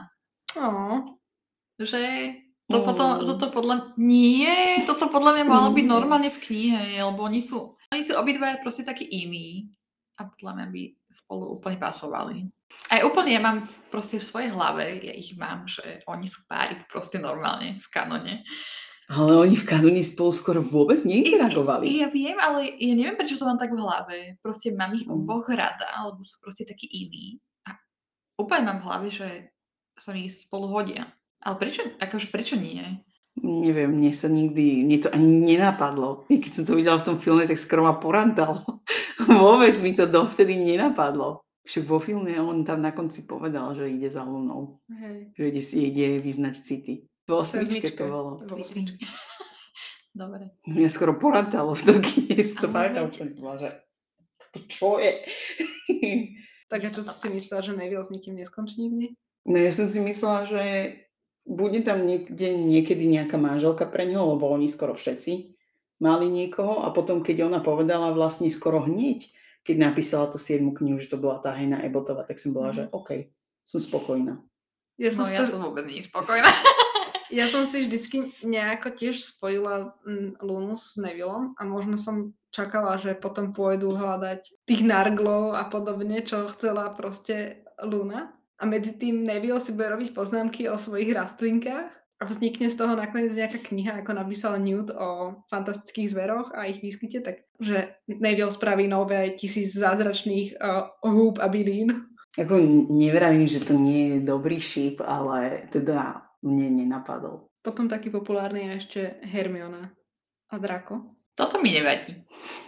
Že to potom, toto podľa... Nie, toto podľa mňa malo byť normálne v knihe, lebo oni sú obidvaja proste takí iní. A podľa mňa by spolu úplne pasovali. Aj úplne ja mám proste v svojej hlave, ja ich mám, že oni sú párik proste normálne v kanone. Ale oni v kanóne spolu skoro vôbec neinteragovali. Ja viem, ale ja neviem, prečo to mám tak v hlave. Proste mám ich oboch rada, alebo sú proste takí iní. A úplne mám v hlave, že sa mi spolu hodia. Ale prečo nie? Neviem, mne to ani nenapadlo. Keď som to videla v tom filme, tak skoro ma porantalo. Vôbec mi to dovtedy nenapadlo. Však vo filme on tam na konci povedal, že ide za Lunou. Hej. Že ide vyznať city. Vo osmičke to bolo. Dobre. Mňa skoro porantalo v tom kine. To Ale pamätám, veď- čo som bola, že toto čo je? Tak a čo si myslela, že Neville s nikým neskončí nikdy? No ja som si myslela, že bude tam niekedy nejaká manželka pre ňoho, lebo oni skoro všetci mali niekoho a potom, keď ona povedala vlastne skoro hneď, keď napísala tú 7. knihu, že to bola tá Hena Ebbotová, tak som bola, že OK, som spokojná. Ja No som, ja som vôbec nie spokojná. ja som si vždycky nejako tiež spojila Lunu s Nevillom a možno som čakala, že potom pôjdu hľadať tých narglov a podobne, čo chcela proste Luna. A medzi tým Neville si bude robiť poznámky o svojich rastlinkách a vznikne z toho nakoniec nejaká kniha, ako napísal Newt o fantastických zveroch a ich výskyte, takže Neville spraví nové 1000 zázračných húb a bylín. Ako nevravím, že to nie je dobrý šíp, ale teda mne nenapadol. Potom taký populárny je ešte Hermiona a Draco. Toto mi nevadí.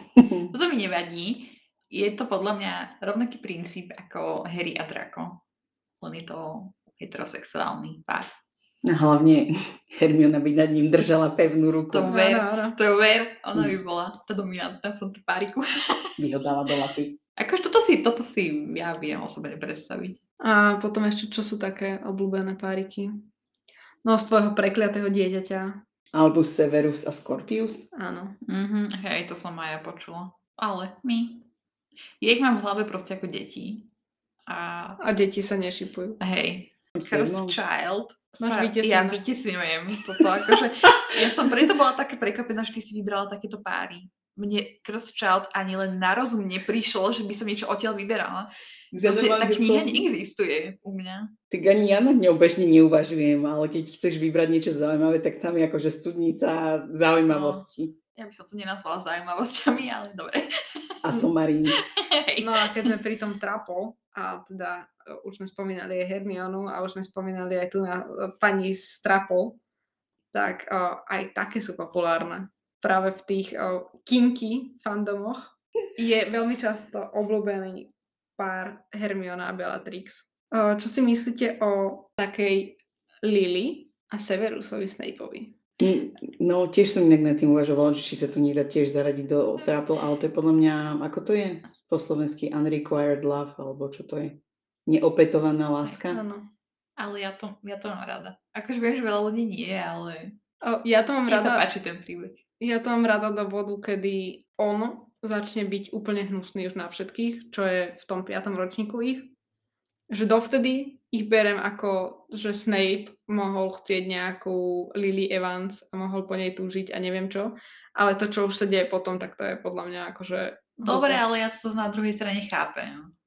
Je to podľa mňa rovnaký princíp ako Harry a Draco. Len je to heterosexuálny pár. A hlavne Hermiona by nad ním držala pevnú ruku. To ver, Áno. to ver, ona by bola tá dominantná v tomto páriku. By ho dala do lapy. Akože toto si ja viem osobne predstaviť. A potom ešte, čo sú také obľúbené páriky? No, z tvojho prekliatého dieťaťa. Albus Severus a Scorpius. Áno. Hej, to som aj ja počula. Ale ja ich mám v hlave proste ako deti. A deti sa nešipujú. Hej, Sedmom. Cursed Child. Máš Ja vytesnené. vytesňujem toto. Akože, ja som preto bola taká prekvapená, že ty si vybrala takéto páry. Mne Cursed Child ani len na rozum neprišlo, že by som niečo odtiaľ vyberala. Proste tá kniha neexistuje u mňa. Tak ani ja nad ňou bežne neuvažujem, ale keď chceš vybrať niečo zaujímavé, tak tam je akože studnica zaujímavosti. Ja by som to nenazvala zaujímavosťami, ale dobre. A somarín. Hej. No a keď sme pri tom trapo, a teda už sme spomínali aj Hermionu a už sme spomínali aj tu na pani z trapo, tak aj také sú populárne. Práve v tých kinky fandomoch je veľmi často obľúbený pár Hermiona a Bellatrix. Čo si myslíte o takej Lily a Severusovi Snapeovi? No tiež som inak nad tým uvažovala, že či sa to nedá tiež zaradiť do Thruple, ale to je podľa mňa, ako to je po slovensky, unrequired love, alebo čo to je? Neopetovaná láska? Áno. Ale ja to mám rada. Akože viem, že veľa ľudí nie, ale Ja to mám mne sa rada. páči ten príbeh. Ja to mám rada do bodu, kedy on začne byť úplne hnusný už na všetkých, čo je v tom 5. ročníku ich. Že dovtedy ich berem ako, že Snape mohol chcieť nejakú Lily Evans a mohol po nej túžiť a neviem čo. Ale to, čo už sa deje potom, tak to je podľa mňa akože... Dobre, blbosť. ale ja to na druhej strane chápem.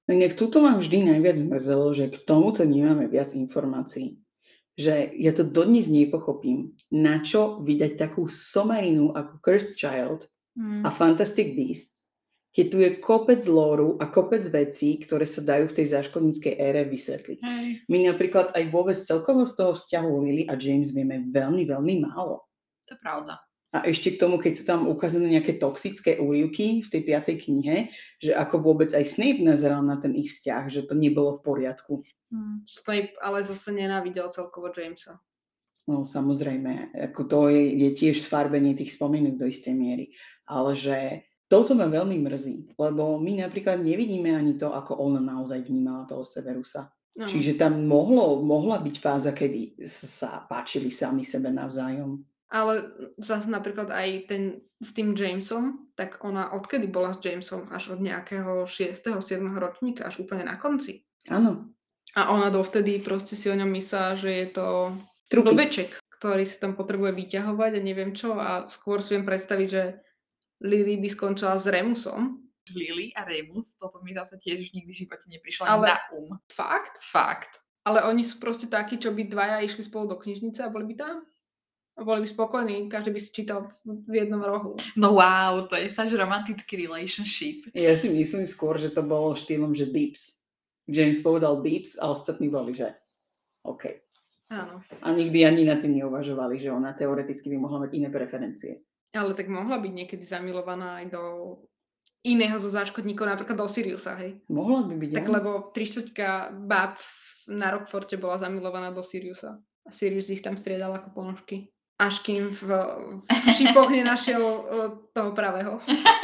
No inak tuto ma vždy najviac mrzelo, že k tomuto nemáme viac informácií. Že ja to dodnes nepochopím, na čo vydať takú somarinu ako Cursed Child a Fantastic Beasts, keď tu je kopec lóru a kopec vecí, ktoré sa dajú v tej záškodníckej ére vysvetliť. Hej. My napríklad aj vôbec celkovo z toho vzťahu Lily a James vieme veľmi, veľmi málo. To je pravda. A ešte k tomu, keď sú tam ukázané nejaké toxické úryvky v tej 5. knihe, že ako vôbec aj Snape nazeral na ten ich vzťah, že to nebolo v poriadku. Snape ale zase nenávidel celkovo Jamesa. No samozrejme, ako to je tiež sfarbenie tých spomienok do istej miery. Ale že toto ma veľmi mrzí, lebo my napríklad nevidíme ani to, ako ona naozaj vnímala toho Severusa. No. Čiže tam mohla byť fáza, kedy sa páčili sami sebe navzájom. Ale zase napríklad aj s tým Jamesom, tak ona odkedy bola s Jamesom? Až od nejakého 6. 7. ročníka, až úplne na konci. Áno. A ona dovtedy proste si o ňom myslela, že je to Trupík. blbeček, ktorý sa tam potrebuje vyťahovať a neviem čo. A skôr si viem predstaviť, že Lily by skončila s Remusom. Lily a Remus, toto mi zase tiež nikdy v živote neprišlo Ale- na Fakt? Fakt. Ale oni sú proste takí, čo by dvaja išli spolu do knižnice a boli by tam? A boli by spokojní, každý by si čítal v jednom rohu. No wow, to je saž romantický relationship. Ja si myslím skôr, že to bolo štýlom, že dips. James povedal dips a ostatní boli, že OK. Áno. A nikdy ani nad tým neuvažovali, že ona teoreticky by mohla mať iné preferencie. Ale tak mohla byť niekedy zamilovaná aj do iného zo záškodníkov, napríklad do Siriusa, hej? Mohla by byť, Tak áno. lebo 3/4 báb na Rockforte bola zamilovaná do Siriusa. A Sirius ich tam striedal ako ponožky. Až kým v šipoch nenašiel toho pravého.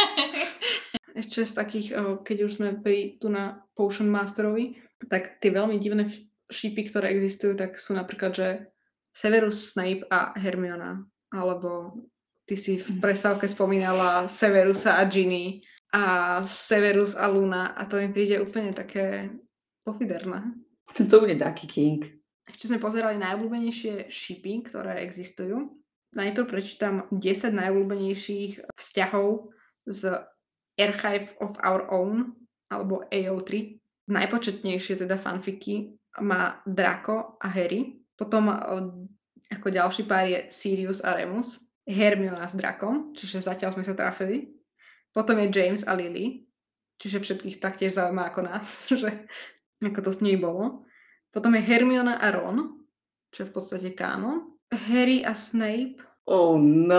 Ešte z takých, keď už sme tu na Potion Masterovi, tak tie veľmi divné šipy, ktoré existujú, tak sú napríklad, že Severus Snape a Hermiona. Alebo ty si v prestávke spomínala Severusa a Ginny a Severus a Luna a to mi príde úplne také pofiderné. To bude taký king. Ešte sme pozerali najobľúbenejšie shipy, ktoré existujú. Najprv prečítam 10 najobľúbenejších vzťahov z Archive of Our Own, alebo AO3. Najpočetnejšie teda fanfiky má Draco a Harry. Potom ako ďalší pár je Sirius a Remus. Hermiona s Dracom, čiže zatiaľ sme sa trafili. Potom je James a Lily, čiže všetkých taktiež zaujíma ako nás, že ako to s nej bolo. Potom je Hermiona a Ron, čo je v podstate kánon. Harry a Snape. Oh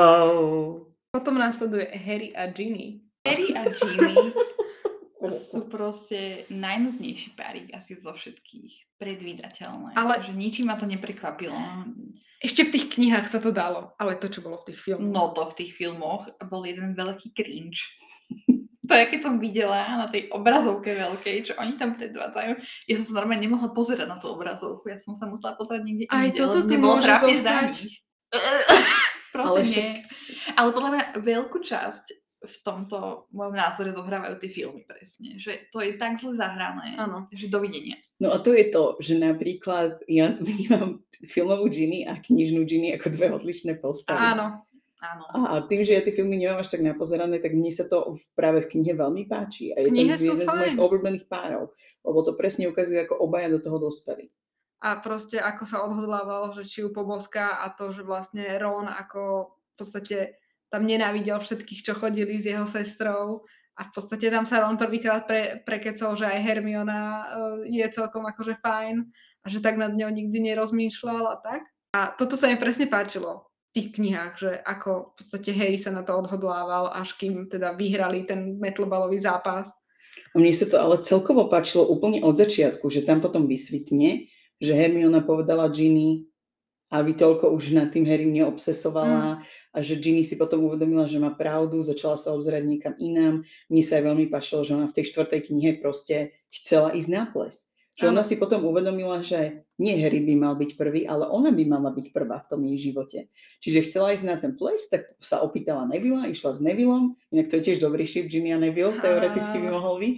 no. Potom následuje Harry a Ginny. Harry a Ginny sú proste najnudnejší párik asi zo všetkých. Predvídateľné. Ale- Že ničím ma to neprekvapilo. Ešte v tých knihách sa to dalo, ale to, čo bolo v tých filmoch. No to v tých filmoch bol jeden veľký cringe. To je, keď som videla na tej obrazovke veľkej, čo oni tam predvádzajú. Ja som sa normálne nemohla pozerať na tú obrazovku. Ja som sa musela pozerať niekde Aj inde, toto lebo tu nebolo môže trápne zostať. zdaní. Proste Ale nie. však- Ale podľa mňa veľkú časť v tomto môjom názore zohrávajú tie filmy presne. Že to je tak zle zahrané, Áno. že dovidenia. No a to je to, že napríklad ja vnímam filmovú Ginny a knižnú Ginny ako dve odlišné postavy. Áno. Áno. A tým, že ja tie filmy nemám až tak napozerané, tak mne sa to práve v knihe veľmi páči. A je Knihe to sú jeden z mojich fajn. obľúbených párov, lebo to presne ukazuje, ako obaja do toho dospeli. A proste ako sa odhodlával, že či ju poboská a to, že vlastne Ron ako v podstate tam nenávidel všetkých, čo chodili s jeho sestrou a v podstate tam sa Ron prvýkrát prekecol, že aj Hermiona je celkom akože fajn a že tak nad ňou nikdy nerozmýšľal a tak. A toto sa mi presne páčilo v tých knihách, že ako v podstate Harry sa na to odhodlával, až kým teda vyhrali ten metlobalový zápas. A mne sa to ale celkovo páčilo úplne od začiatku, že tam potom vysvetne, že Hermiona povedala Ginny, aby toľko už nad tým Harrym neobsesovala a že Ginny si potom uvedomila, že má pravdu, začala sa obzerať niekam inám. Mne sa aj veľmi páčilo, že ona v tej 4. knihe proste chcela ísť na ples. Že ona si potom uvedomila, že nie Harry by mal byť prvý, ale ona by mala byť prvá v tom jej živote. Čiže chcela ísť na ten ples, tak sa opýtala Nevilla, išla s Nevillom, inak to je tiež dobrý šip, Ginny a Neville, teoreticky by mohol byť.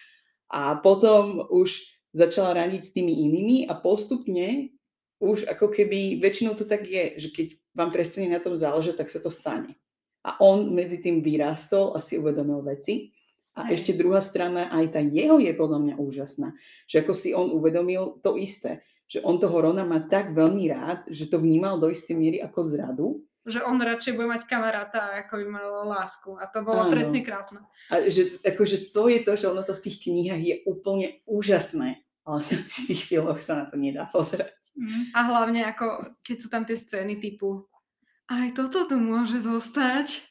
A potom už začala radiť s tými inými a postupne už ako keby, väčšinou to tak je, že keď vám prestane na tom záležať, tak sa to stane. A on medzi tým vyrástol a si uvedomil veci A Hej. ešte druhá strana, aj tá jeho je podľa mňa úžasná. Že ako si on uvedomil to isté, že on toho Rona má tak veľmi rád, že to vnímal do istej miery ako zradu. Že on radšej bude mať kamaráta, ako by mal lásku. A to bolo Áno. presne krásne. A že akože to je to, že ono to v tých knihách je úplne úžasné. Ale v tých filmoch sa na to nedá pozerať. A hlavne ako, keď sú tam tie scény typu aj toto tu môže zostať.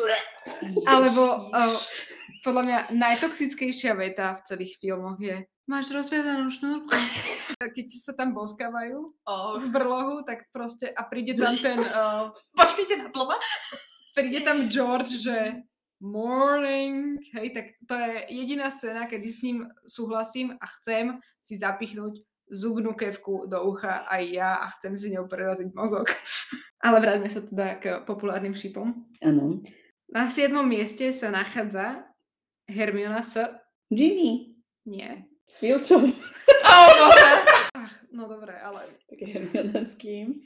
Alebo podľa mňa najtoxickejšia veta v celých filmoch je máš rozviazanú šnúrku. Keď sa tam boskávajú v brlohu, tak proste a príde tam ten Počkajte na ploma. príde tam George, že morning, hej, tak to je jediná scéna, kedy s ním súhlasím a chcem si zapichnúť zubnú kevku do ucha aj ja a chcem si ňou preraziť mozog. Ale vráťme sa teda k populárnym šipom. Áno. Na 7. mieste sa nachádza Hermiona s... Ginny. Nie. S Filčom. Ach, no dobre, ale... Tak Hermiona s kým?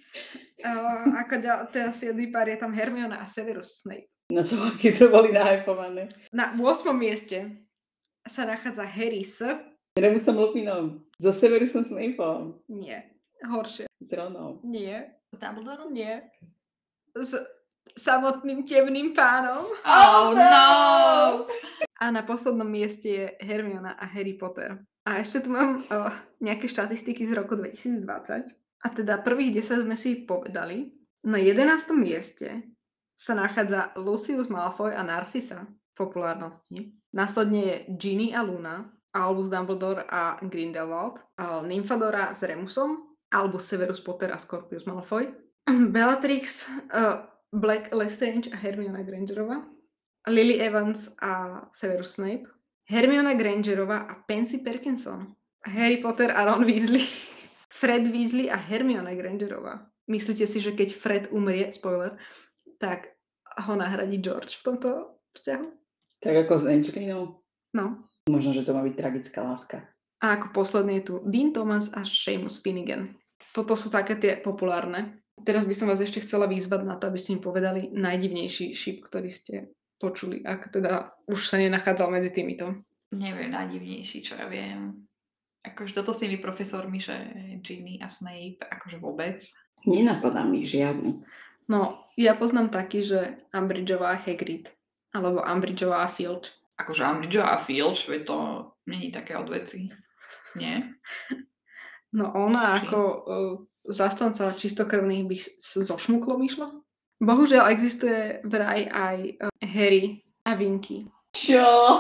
Teraz 7. pár je tam Hermiona a Severus Snape. Na Slováky sme boli nahypované. Na 8. mieste sa nachádza Harry s... Remusom Lupinom. So Severusom Snapeom. Nie. Horšie. S Ronom. Nie. S Dumbledorom? Nie. S samotným temným pánom. Oh no! A na poslednom mieste je Hermiona a Harry Potter. A ešte tu mám nejaké štatistiky z roku 2020. A teda prvých 10 sme si povedali. Na 11. mieste sa nachádza Lucius Malfoy a Narcissa v populárnosti. Následne je Ginny a Luna, Albus Dumbledore a Grindelwald, Nymphadora s Remusom, Albus Severus Potter a Scorpius Malfoy, Bellatrix, Black Lestrange a Hermiona Grangerova, Lily Evans a Severus Snape, Hermiona Grangerova a Pansy Parkinson, Harry Potter a Ron Weasley, Fred Weasley a Hermiona Grangerova. Myslíte si, že keď Fred umrie, spoiler, tak ho nahradí George v tomto vzťahu? Tak ako s Angelinou. No. Možno, že to má byť tragická láska. A ako posledný je tu Dean Thomas a Seamus Finnegan. Toto sú také tie populárne. Teraz by som vás ešte chcela vyzvať na to, aby ste mi povedali najdivnejší šip, ktorý ste počuli, ak teda už sa nenachádzal medzi týmito. Neviem, najdivnejší, čo ja viem. Akože toto s tými profesormi, že Ginny a Snape, akože vôbec. Nenapadá mi žiadny. No, ja poznám taký, že Umbridgeová a Hagrid, alebo Umbridgeová a Filch. Akože Umbridge a Filch, veď to není také odveci. Nie? No ona Či? ako zastanca čistokrvných by so šmuklom išla. Bohužiaľ existuje vraj aj Harry a Winky. Čo?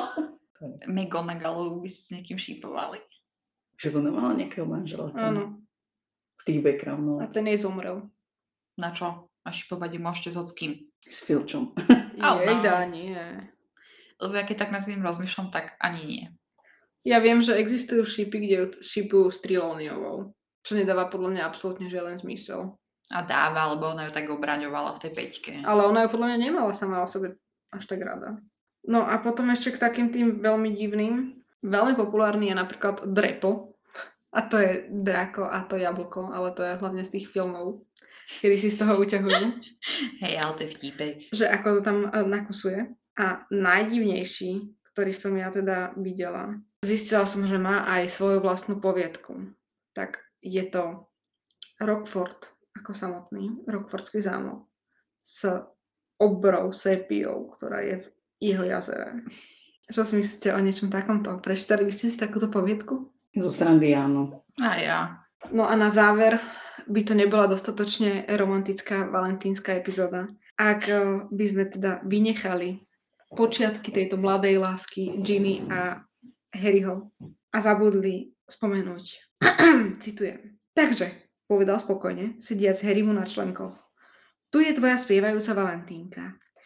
McGonagallovú by si s niekým šípovali. Že ona mala nejakého manžela. Áno. V tých backgroundov. A ten jej zomrel. Na čo? A šipovať ju môžete s hockým. S Filčom. Jejda, nie. Lebo ja keď tak nad tým rozmýšľam, tak ani nie. Ja viem, že existujú šipy, kde ju šipujú s Trelawneyovou. Čo nedáva podľa mňa absolútne žiaden zmysel. A dáva, lebo ona ju tak obraňovala v tej peťke. Ale ona ju podľa mňa nemala sama o sebe až tak rada. No a potom ešte k takým tým veľmi divným. Veľmi populárny je napríklad Drepo. A to je Draco a to jablko, ale to je hlavne z tých filmov, kedy si z toho uťahujú. Hej, ale to je vtípek. Že ako to tam nakusuje. A najdivnejší, ktorý som ja teda videla, zistila som, že má aj svoju vlastnú poviedku. Tak je to Rockford, ako samotný, Rockfordský zámok, s obrou sépiou, ktorá je v jeho jazere. Čo si myslíte o niečom takomto? Prečítali by ste si takúto poviedku? Zo srandy áno. A ja. No a na záver by to nebola dostatočne romantická valentínska epizóda. Ak by sme teda vynechali počiatky tejto mladej lásky Ginny a Harryho a zabudli spomenúť. Citujem. Takže, povedal spokojne, sediac Harrymu na členkoch. Tu je tvoja spievajúca Valentínka.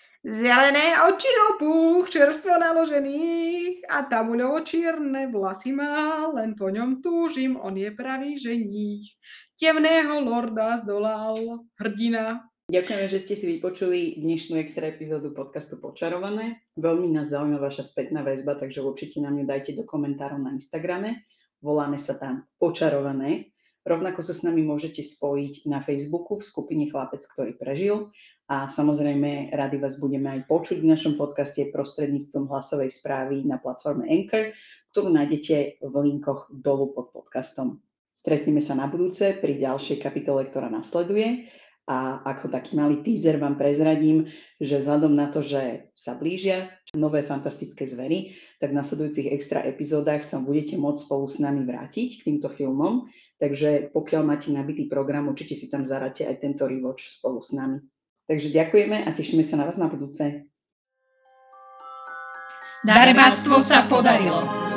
Zelené oči ropuch, čerstvo naložených a tamuľovo čierne vlasy má, len po ňom túžim, on je pravý ženích. Temného lorda zdolal hrdina. Ďakujeme, že ste si vypočuli dnešnú extra epizódu podcastu Počarované. Veľmi nás zaujíma vaša spätná väzba, takže určite nám ju dajte do komentárov na Instagrame. Voláme sa tam Počarované. Rovnako sa s nami môžete spojiť na Facebooku v skupine Chlapec, ktorý prežil. A samozrejme, radi vás budeme aj počuť v našom podcaste prostredníctvom hlasovej správy na platforme Anchor, ktorú nájdete v linkoch dolu pod podcastom. Stretneme sa na budúce pri ďalšej kapitole, ktorá nasleduje. A ako taký malý teaser vám prezradím, že vzhľadom na to, že sa blížia nové fantastické zvery, tak v nasledujúcich extra epizódach sa budete môcť spolu s nami vrátiť k týmto filmom. Takže pokiaľ máte nabitý program, určite si tam zaráte aj tento rewatch spolu s nami. Takže ďakujeme a tešíme sa na vás na budúce. Darebáctvo sa podarilo.